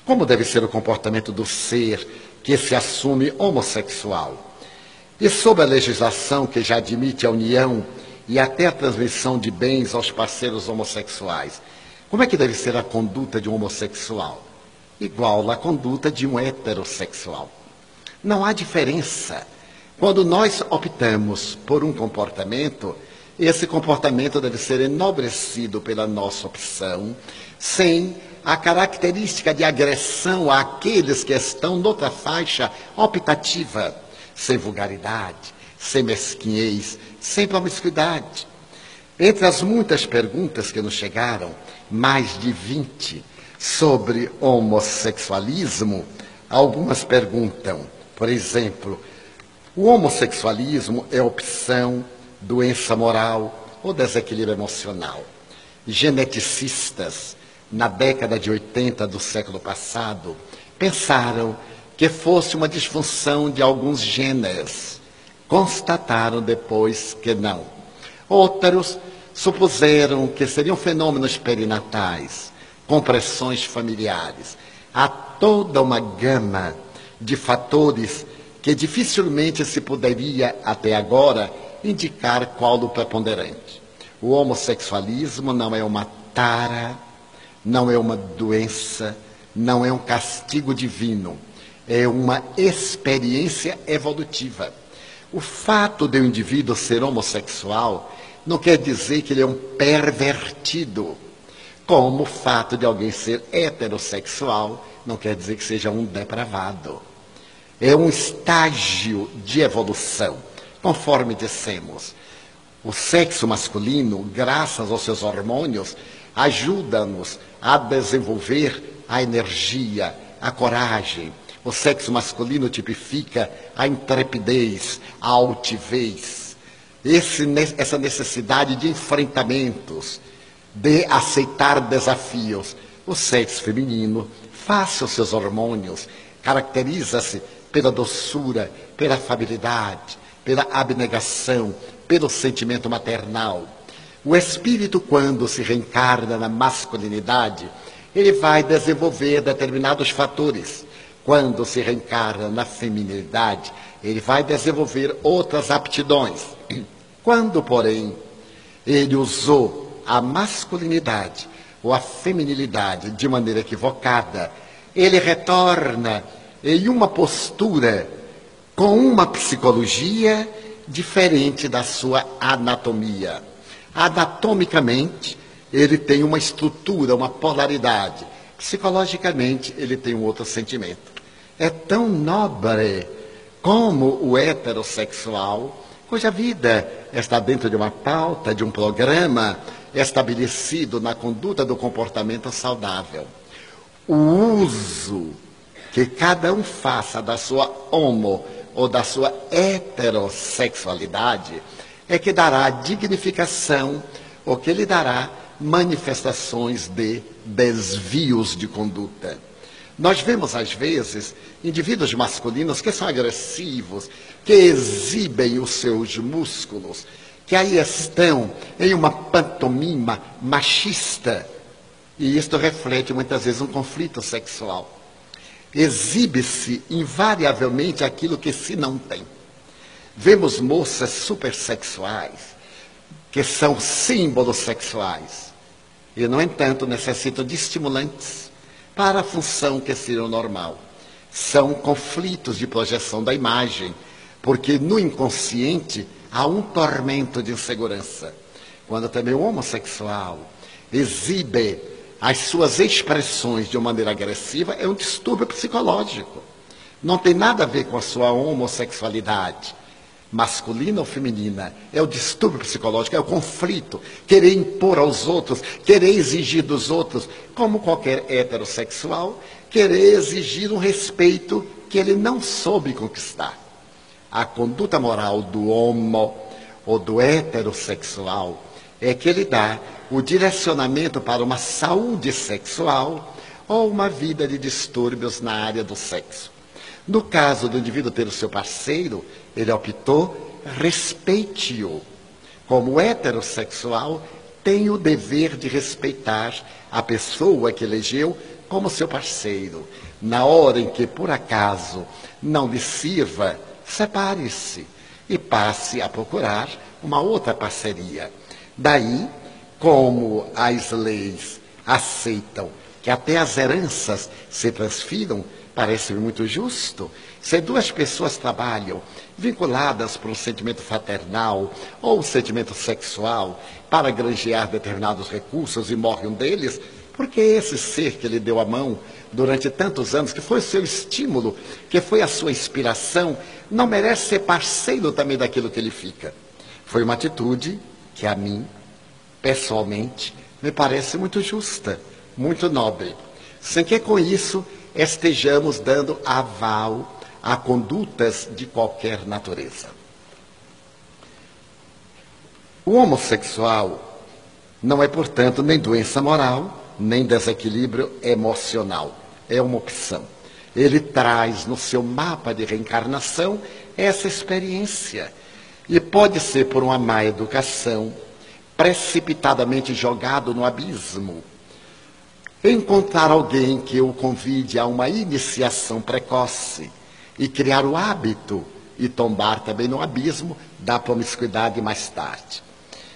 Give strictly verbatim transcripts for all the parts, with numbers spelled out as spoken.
Como deve ser o comportamento do ser que se assume homossexual? E sob a legislação que já admite a união e até a transmissão de bens aos parceiros homossexuais, como é que deve ser a conduta de um homossexual? Igual à conduta de um heterossexual. Não há diferença. Quando nós optamos por um comportamento, esse comportamento deve ser enobrecido pela nossa opção, sem a característica de agressão àqueles que estão noutra faixa optativa, sem vulgaridade, sem mesquinhez, sem promiscuidade. Entre as muitas perguntas que nos chegaram, mais de vinte, sobre homossexualismo, algumas perguntam, por exemplo, o homossexualismo é opção, doença moral ou desequilíbrio emocional? Geneticistas, na década de oitenta do século passado, pensaram que fosse uma disfunção de alguns genes. Constataram depois que não. Outros supuseram que seriam fenômenos perinatais, compressões familiares. Há toda uma gama de fatores que dificilmente se poderia, até agora, indicar qual o preponderante. O homossexualismo não é uma tara, não é uma doença, não é um castigo divino, é uma experiência evolutiva. O fato de um indivíduo ser homossexual não quer dizer que ele é um pervertido, como o fato de alguém ser heterossexual não quer dizer que seja um depravado. É um estágio de evolução, conforme dissemos. O sexo masculino, graças aos seus hormônios, ajuda-nos a desenvolver a energia, a coragem. O sexo masculino tipifica a intrepidez, a altivez, esse, essa necessidade de enfrentamentos, de aceitar desafios. O sexo feminino, face aos seus hormônios, caracteriza-se pela doçura, pela afabilidade, pela abnegação, pelo sentimento maternal. O espírito, quando se reencarna na masculinidade, ele vai desenvolver determinados fatores. Quando se reencarna na feminilidade, ele vai desenvolver outras aptidões. Quando, porém, ele usou a masculinidade ou a feminilidade de maneira equivocada, ele retorna em uma postura com uma psicologia diferente da sua anatomia. Anatomicamente, ele tem uma estrutura, uma polaridade. Psicologicamente, ele tem um outro sentimento. É tão nobre como o heterossexual, cuja vida está dentro de uma pauta, de um programa estabelecido na conduta do comportamento saudável. O uso que cada um faça da sua homo ou da sua heterossexualidade é que dará dignificação ou que lhe dará manifestações de desvios de conduta. Nós vemos, às vezes, indivíduos masculinos que são agressivos, que exibem os seus músculos, que aí estão em uma pantomima machista, e isto reflete muitas vezes um conflito sexual. Exibe-se invariavelmente aquilo que se não tem. Vemos moças supersexuais, que são símbolos sexuais, e, no entanto, necessitam de estimulantes para a função que seria o normal. São conflitos de projeção da imagem, porque no inconsciente há um tormento de insegurança. Quando também o homossexual exibe as suas expressões de uma maneira agressiva, é um distúrbio psicológico. Não tem nada a ver com a sua homossexualidade, masculina ou feminina. É o distúrbio psicológico, é o conflito, querer impor aos outros, querer exigir dos outros, como qualquer heterossexual, querer exigir um respeito que ele não soube conquistar. A conduta moral do homo ou do heterossexual é que ele dá o direcionamento para uma saúde sexual ou uma vida de distúrbios na área do sexo. No caso do indivíduo ter o seu parceiro, ele optou, respeite-o. Como heterossexual, tem o dever de respeitar a pessoa que elegeu como seu parceiro. Na hora em que, por acaso, não lhe sirva, separe-se e passe a procurar uma outra parceria. Daí, como as leis aceitam que até as heranças se transfiram, parece muito justo. Se duas pessoas trabalham vinculadas por um sentimento fraternal ou um sentimento sexual para granjear determinados recursos e morre um deles, porque esse ser que lhe deu a mão durante tantos anos, que foi o seu estímulo, que foi a sua inspiração, não merece ser parceiro também daquilo que ele fica. Foi uma atitude que a mim, pessoalmente, me parece muito justa, muito nobre, sem que com isso estejamos dando aval a condutas de qualquer natureza. O homossexual não é, portanto, nem doença moral, nem desequilíbrio emocional. É uma opção. Ele traz no seu mapa de reencarnação essa experiência. E pode ser por uma má educação, precipitadamente jogado no abismo. Encontrar alguém que o convide a uma iniciação precoce e criar o hábito e tombar também no abismo da promiscuidade mais tarde.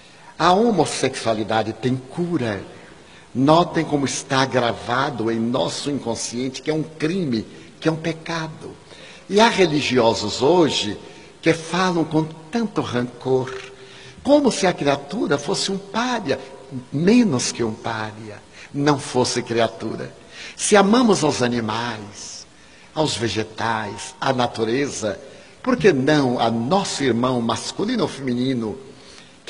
A homossexualidade tem cura. Notem como está gravado em nosso inconsciente que é um crime, que é um pecado. E há religiosos hoje que falam com tanto rancor, como se a criatura fosse um pária, menos que um pária, não fosse criatura. Se amamos aos animais, aos vegetais, à natureza, por que não a nosso irmão masculino ou feminino, que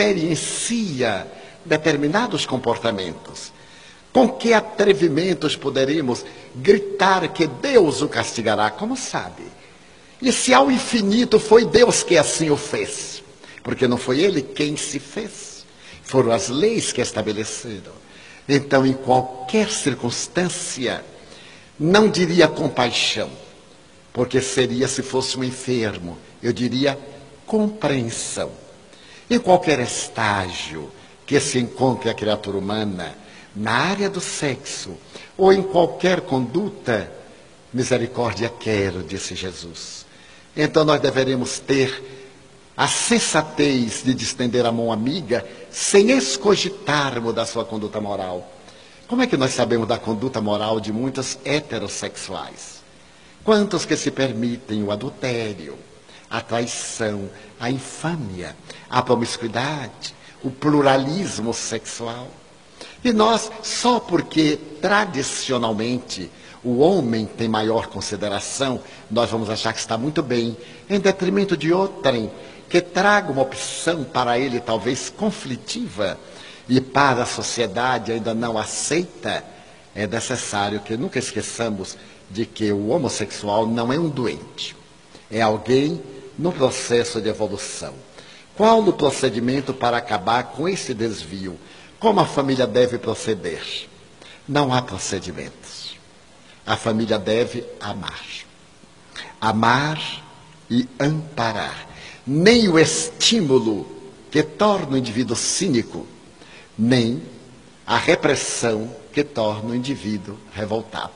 experiencia determinados comportamentos? Com que atrevimentos poderemos gritar que Deus o castigará? Como sabe? E se ao infinito foi Deus que assim o fez? Porque não foi ele quem se fez. Foram as leis que estabeleceram. Então, em qualquer circunstância, não diria compaixão, porque seria se fosse um enfermo. Eu diria compreensão. Em qualquer estágio que se encontre a criatura humana, na área do sexo, ou em qualquer conduta, misericórdia quero, disse Jesus. Então nós deveremos ter a sensatez de estender a mão amiga, sem escogitarmos da sua conduta moral. Como é que nós sabemos da conduta moral de muitos heterossexuais? Quantos que se permitem o adultério, a traição, a infâmia, a promiscuidade, o pluralismo sexual? E nós, só porque tradicionalmente o homem tem maior consideração, nós vamos achar que está muito bem, em detrimento de outrem, que traga uma opção para ele talvez conflitiva e para a sociedade ainda não aceita. É necessário que nunca esqueçamos de que o homossexual não é um doente, é alguém no processo de evolução. Qual o procedimento para acabar com esse desvio? Como a família deve proceder? Não há procedimentos. A família deve amar. Amar e amparar. Nem o estímulo que torna o indivíduo cínico, nem a repressão que torna o indivíduo revoltado.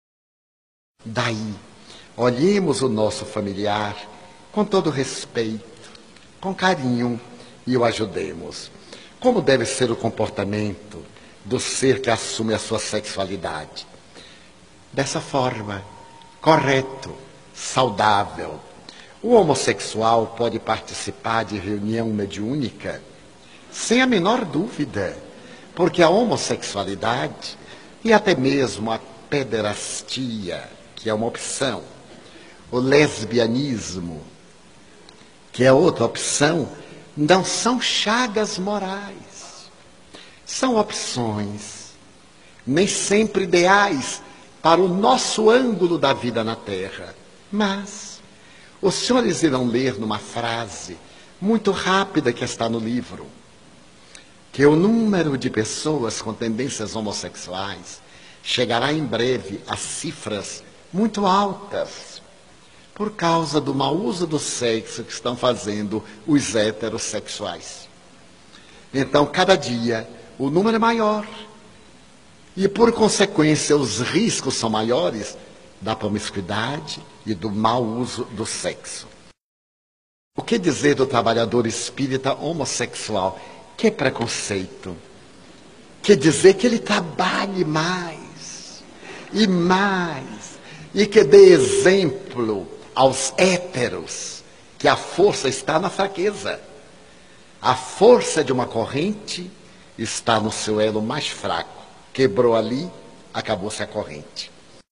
Daí, olhemos o nosso familiar com todo respeito, com carinho, e o ajudemos. Como deve ser o comportamento do ser que assume a sua sexualidade? Dessa forma, correto, saudável. O homossexual pode participar de reunião mediúnica sem a menor dúvida, porque a homossexualidade e até mesmo a pederastia, que é uma opção, o lesbianismo, que é outra opção, não são chagas morais, são opções, nem sempre ideais para o nosso ângulo da vida na Terra. Mas os senhores irão ler numa frase muito rápida que está no livro, que o número de pessoas com tendências homossexuais chegará em breve a cifras muito altas, por causa do mau uso do sexo que estão fazendo os heterossexuais. Então, cada dia, o número é maior. E, por consequência, os riscos são maiores da promiscuidade e do mau uso do sexo. O que dizer do trabalhador espírita homossexual? Que preconceito! Que dizer que ele trabalhe mais e mais e que dê exemplo aos héteros que a força está na fraqueza. A força de uma corrente está no seu elo mais fraco. Quebrou ali, acabou-se a corrente.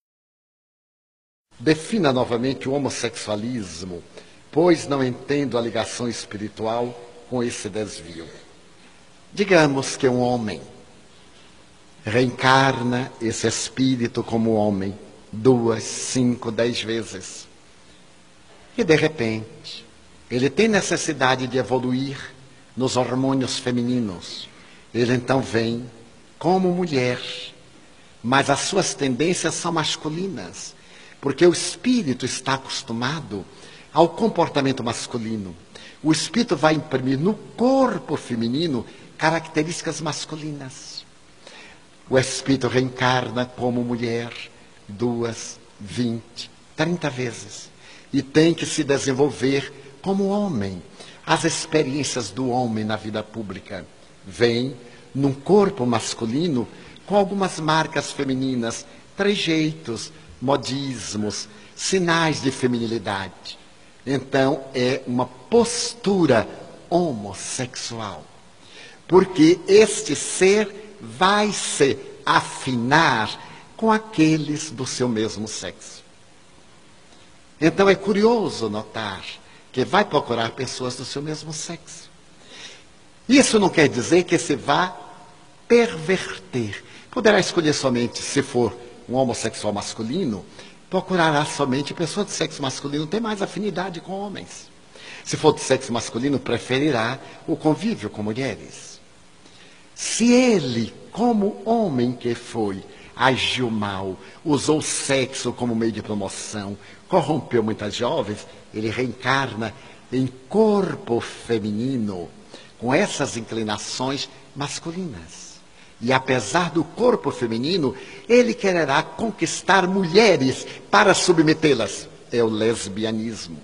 Defina novamente o homossexualismo, pois não entendo a ligação espiritual com esse desvio. Digamos que um homem reencarna esse espírito como homem duas, cinco, dez vezes. E, de repente, ele tem necessidade de evoluir nos hormônios femininos. Ele então vem como mulher, mas as suas tendências são masculinas, porque o espírito está acostumado ao comportamento masculino. O espírito vai imprimir no corpo feminino características masculinas. O espírito reencarna como mulher duas, vinte, trinta vezes. E tem que se desenvolver como homem. As experiências do homem na vida pública vêm num corpo masculino com algumas marcas femininas, trejeitos, modismos, sinais de feminilidade. Então, é uma postura homossexual. Porque este ser vai se afinar com aqueles do seu mesmo sexo. Então, é curioso notar que vai procurar pessoas do seu mesmo sexo. Isso não quer dizer que se vá perverter. Poderá escolher somente, se for um homossexual masculino, procurará somente pessoas de sexo masculino, tem mais afinidade com homens. Se for de sexo masculino, preferirá o convívio com mulheres. Se ele, como homem que foi, agiu mal, usou o sexo como meio de promoção, corrompeu muitas jovens, ele reencarna em corpo feminino, com essas inclinações masculinas. E apesar do corpo feminino, ele quererá conquistar mulheres para submetê-las. É o lesbianismo.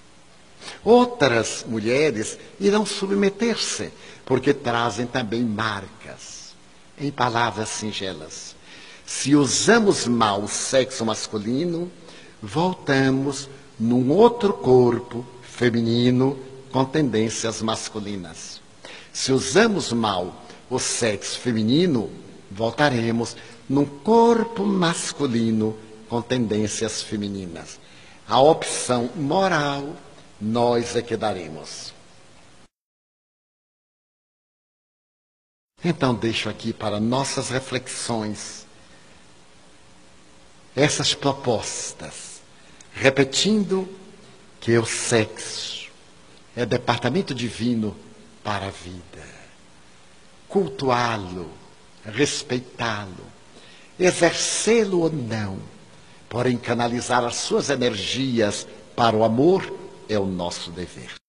Outras mulheres irão submeter-se, porque trazem também marcas. Em palavras singelas, se usamos mal o sexo masculino, voltamos num outro corpo feminino com tendências masculinas. Se usamos mal o sexo feminino, voltaremos num corpo masculino com tendências femininas. A opção moral nós é que daremos. Então deixo aqui para nossas reflexões essas propostas, repetindo que o sexo é departamento divino para a vida. Cultuá-lo, respeitá-lo, exercê-lo ou não, porém canalizar as suas energias para o amor é o nosso dever.